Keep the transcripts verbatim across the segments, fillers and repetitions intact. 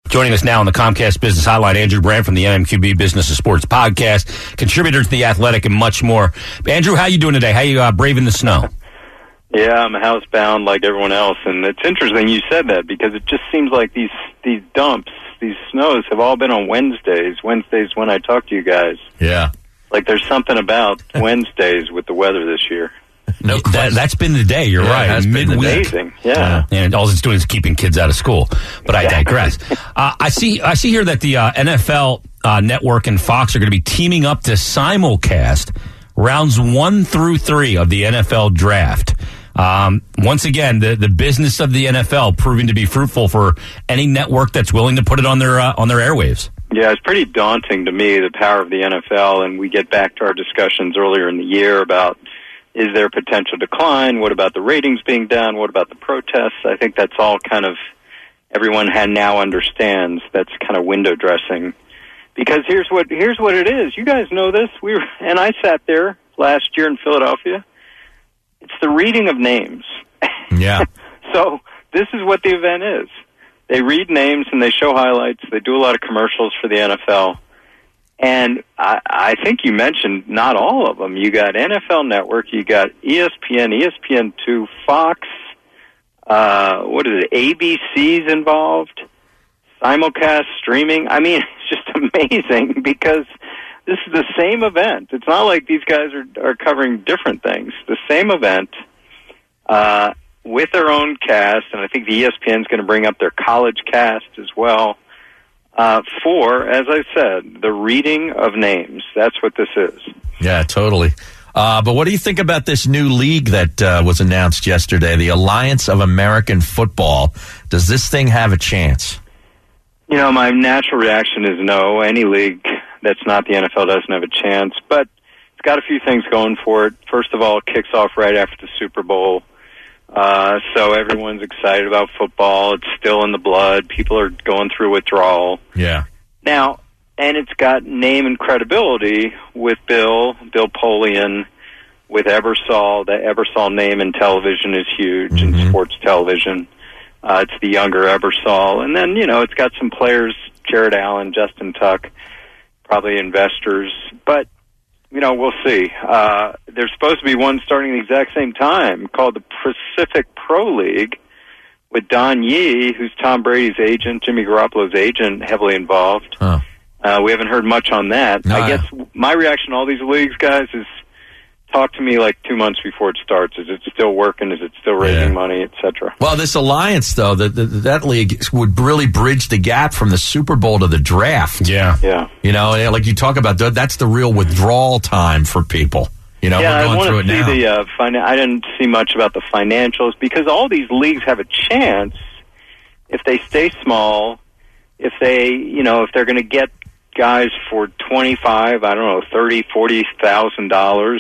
Joining us now on the Comcast Business Hotline, Andrew Brandt from the M M Q B Business of Sports podcast, contributor to The Athletic, and much more. Andrew, how you doing today? How you uh, braving the snow? Yeah, I'm housebound like everyone else, and it's interesting you said that because it just seems like these these dumps, these snows have all been on Wednesdays. Wednesdays when I talk to you guys. Yeah. Like there's something about Wednesdays with the weather this year. No, that, that's been the day. You're yeah, right. Midweek. Amazing. Yeah. yeah. And all it's doing is keeping kids out of school. But I digress. uh, I see. I see here that the uh, N F L uh, Network and Fox are going to be teaming up to simulcast rounds one through three of the N F L draft. Um, once again, the, the business of the N F L proving to be fruitful for any network that's willing to put it on their uh, on their airwaves. Yeah, it's pretty daunting to me, the power of the N F L, and we get back to our discussions earlier in the year about is there potential decline? What about the ratings being down? What about the protests? I think that's all kind of everyone now understands. That's kind of window dressing. Because here's what here's what it is. You guys know this. We were, and I sat there last year in Philadelphia. It's the reading of names. Yeah. So this is what the event is. They read names and they show highlights. They do a lot of commercials for the N F L. And I, I think you mentioned not all of them. You got N F L Network, you got E S P N, E S P N two, Fox, uh, what is it, A B C's involved, simulcast, streaming. I mean, it's just amazing because this is the same event. It's not like these guys are, are covering different things. The same event uh, with their own cast, and I think the E S P N is going to bring up their college cast as well. Uh, for, as I said, the reading of names. That's what this is. Yeah, totally. Uh, but what do you think about this new league that uh, was announced yesterday, the Alliance of American Football? Does this thing have a chance? You know, my natural reaction is no. Any league that's not the N F L doesn't have a chance. But it's got a few things going for it. First of all, it kicks off right after the Super Bowl. Uh, so everyone's excited about football. It's still in the blood. People are going through withdrawal. Yeah. Now, and it's got name and credibility with Bill, Bill Polian, with Ebersol. The Ebersol name in television is huge, mm-hmm. in sports television. Uh, it's the younger Ebersol. And then, you know, it's got some players, Jared Allen, Justin Tuck, probably investors. But, you know, we'll see. Uh, there's supposed to be one starting at the exact same time called the Pacific Pro League with Don Yee, who's Tom Brady's agent, Jimmy Garoppolo's agent, heavily involved. Huh. Uh, we haven't heard much on that. No, I guess my reaction to all these leagues, guys, is talk to me like two months before it starts. Is it still working? Is it still raising yeah. money, et cetera? Well, this alliance, though, the, the, that league would really bridge the gap from the Super Bowl to the draft. Yeah. Yeah. You know, like you talk about, that's the real withdrawal time for people. You know, yeah, we're going I through it see now. The, uh, fin- I didn't see much about the financials because all these leagues have a chance if they stay small, if they, you know, if they're going to get guys for twenty-five, I don't know, thirty, forty thousand dollars,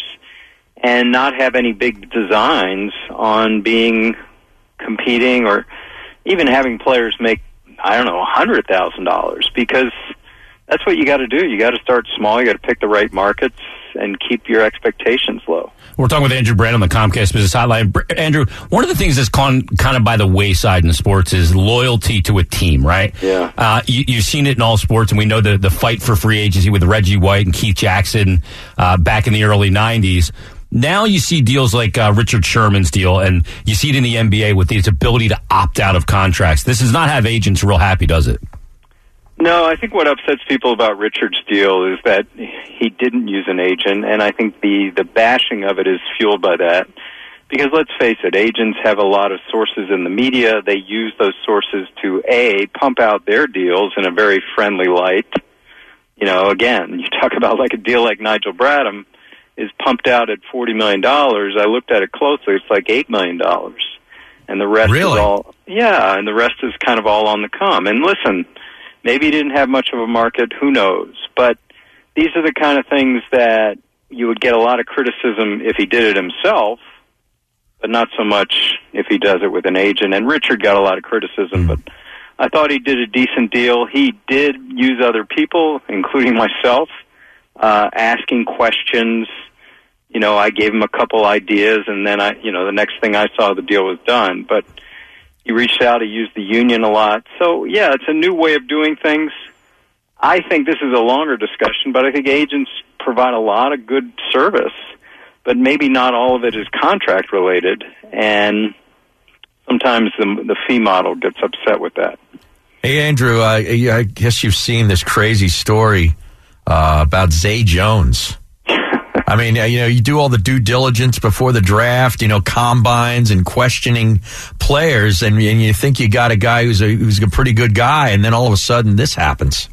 and not have any big designs on being competing or even having players make, I don't know, a hundred thousand dollars, because that's what you got to do. You got to start small. You got to pick the right markets and keep your expectations low. We're talking with Andrew Brandt on the Comcast Business Hotline. Andrew, one of the things that's gone kind of by the wayside in sports is loyalty to a team, right? Yeah. Uh, you, you've seen it in all sports, and we know the, the fight for free agency with Reggie White and Keith Jackson uh, back in the early nineties. Now you see deals like uh, Richard Sherman's deal, and you see it in the N B A with its ability to opt out of contracts. This does not have agents real happy, does it? No, I think what upsets people about Richard's deal is that he didn't use an agent, and I think the, the bashing of it is fueled by that. Because let's face it, agents have a lot of sources in the media. They use those sources to, A, pump out their deals in a very friendly light. You know, again, you talk about like a deal like Nigel Bradham is pumped out at forty million dollars. I looked at it closely. It's like eight million dollars. And the rest really? is all, yeah, and the rest is kind of all on the come. And listen, maybe he didn't have much of a market. Who knows? But these are the kind of things that you would get a lot of criticism if he did it himself, but not so much if he does it with an agent. And Richard got a lot of criticism, mm. but I thought he did a decent deal. He did use other people, including myself, uh, asking questions. You know, I gave him a couple ideas, and then I, you know, the next thing I saw, the deal was done. But he reached out. He used the union a lot. So, yeah, it's a new way of doing things. I think this is a longer discussion, but I think agents provide a lot of good service, but maybe not all of it is contract related, and sometimes the, the fee model gets upset with that. Hey, Andrew, uh, I guess you've seen this crazy story uh, about Zay Jones. I mean, you know, you do all the due diligence before the draft, you know, combines and questioning players, and, and you think you got a guy who's a, who's a pretty good guy, and then all of a sudden this happens.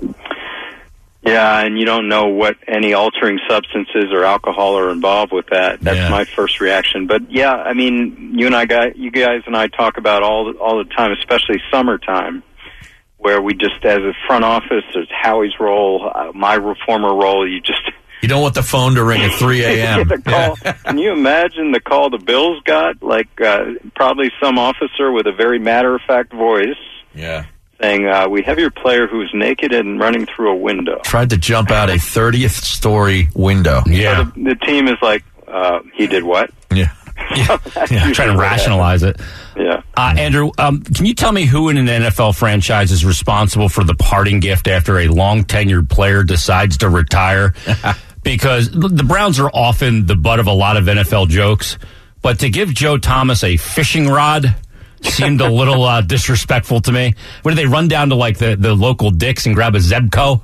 Yeah, and you don't know what any altering substances or alcohol are involved with that. That's yeah. my first reaction. But yeah, I mean, you and I got you guys and I talk about all the, all the time, especially summertime, where we just, as a front office, there's Howie's role, uh, my former role. You just you don't want the phone to ring at three a.m. the call. Yeah. Can you imagine the call the Bills got? Like uh, probably some officer with a very matter of fact voice. Yeah. Saying, uh, we have your player who's naked and running through a window. Tried to jump out a thirtieth story window. Yeah. So the, the team is like, uh, he did what? Yeah. Yeah. yeah. Trying to rationalize it. Yeah. Uh, Andrew, um, can you tell me who in an N F L franchise is responsible for the parting gift after a long-tenured player decides to retire? Because the Browns are often the butt of a lot of N F L jokes, but to give Joe Thomas a fishing rod seemed a little uh, disrespectful to me. Where did they run down to like the, the local Dick's and grab a Zebco?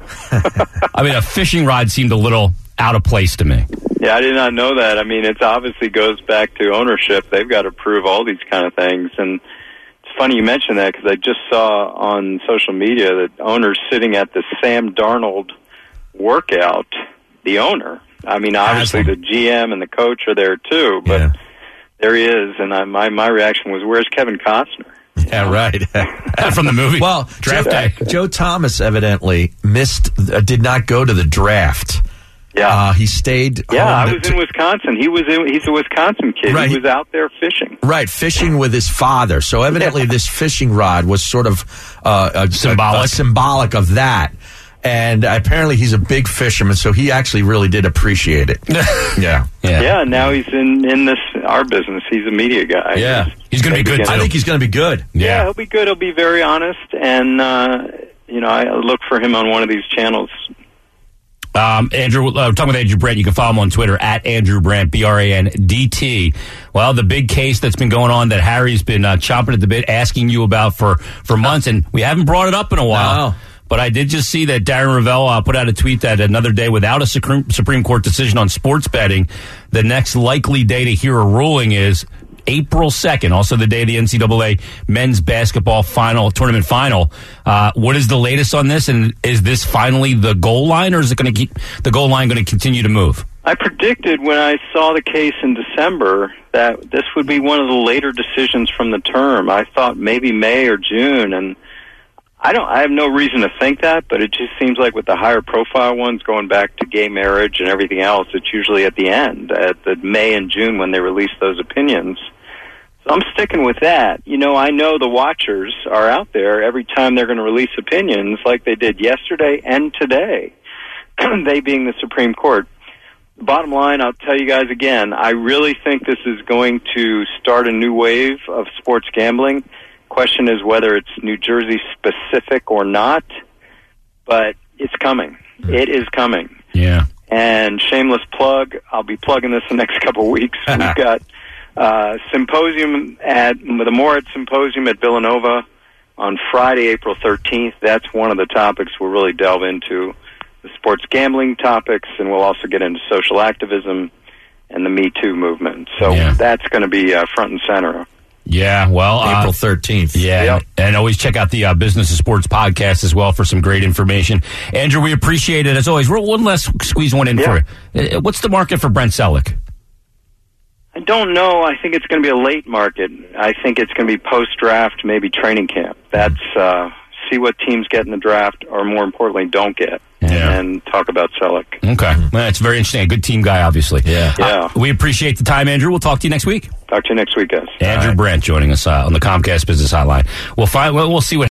I mean, a fishing rod seemed a little out of place to me. Yeah, I did not know that. I mean, it obviously goes back to ownership. They've got to prove all these kind of things. And it's funny you mentioned that because I just saw on social media that owner's sitting at the Sam Darnold workout, the owner. I mean, obviously the G M and the coach are there too, but yeah. There he is, and I, my my reaction was, "Where's Kevin Costner?" Yeah, right. From the movie. Well, draft Joe, day. Joe Thomas evidently missed, uh, did not go to the draft. Yeah, uh, he stayed. Yeah, home I was to, in Wisconsin. He was in, he's a Wisconsin kid. Right. He was out there fishing. Right, fishing with his father. So evidently, this fishing rod was sort of uh, a, symbolic, a, a symbolic of that. And apparently he's a big fisherman, so he actually really did appreciate it. yeah. Yeah. Yeah, now he's in, in this, our business. He's a media guy. Yeah. He's, he's going to be good, too. I think he's going to be good. Yeah. yeah, he'll be good. He'll be very honest. And, uh, you know, I look for him on one of these channels. Um, Andrew, uh, we're talking with Andrew Brandt. You can follow him on Twitter at Andrew Brandt, B R A N D T. Well, the big case that's been going on that Harry's been uh, chomping at the bit, asking you about for, for months, and we haven't brought it up in a while. No. But I did just see that Darren Rovell uh, put out a tweet that another day without a Supreme Court decision on sports betting, the next likely day to hear a ruling is April second, also the day of the N C double A men's basketball final tournament final. Uh, what is the latest on this, and is this finally the goal line, or is it going to keep the goal line going to continue to move? I predicted when I saw the case in December that this would be one of the later decisions from the term. I thought maybe May or June, and I don't. I have no reason to think that, but it just seems like with the higher profile ones going back to gay marriage and everything else, it's usually at the end, at the May and June when they release those opinions. So I'm sticking with that. You know, I know the watchers are out there every time they're going to release opinions like they did yesterday and today, they being the Supreme Court. Bottom line, I'll tell you guys again, I really think this is going to start a new wave of sports gambling. Question is whether it's New Jersey specific or not, but it's coming. It is coming. Yeah. And shameless plug, I'll be plugging this the next couple of weeks. We've got uh, symposium at the Moritz Symposium at Villanova on Friday, April thirteenth. That's one of the topics we'll really delve into, the sports gambling topics, and we'll also get into social activism and the Me Too movement. So yeah. That's going to be uh, front and center. Yeah, well, April uh, thirteenth. Yeah, yep. And always check out the uh, Business of Sports podcast as well for some great information. Andrew, we appreciate it as always. We're one less squeeze one in yeah. for you. Uh, what's the market for Brent Selleck? I don't know. I think it's going to be a late market. I think it's going to be post-draft, maybe training camp. That's uh, see what teams get in the draft, or more importantly, don't get, yeah. and talk about Selleck. Okay, well, that's very interesting. A good team guy, obviously. Yeah, yeah. Uh, we appreciate the time, Andrew. We'll talk to you next week. Talk to you next week, guys. Andrew right. Brandt joining us uh, on the Comcast Business Hotline. We'll find. We'll, we'll see what.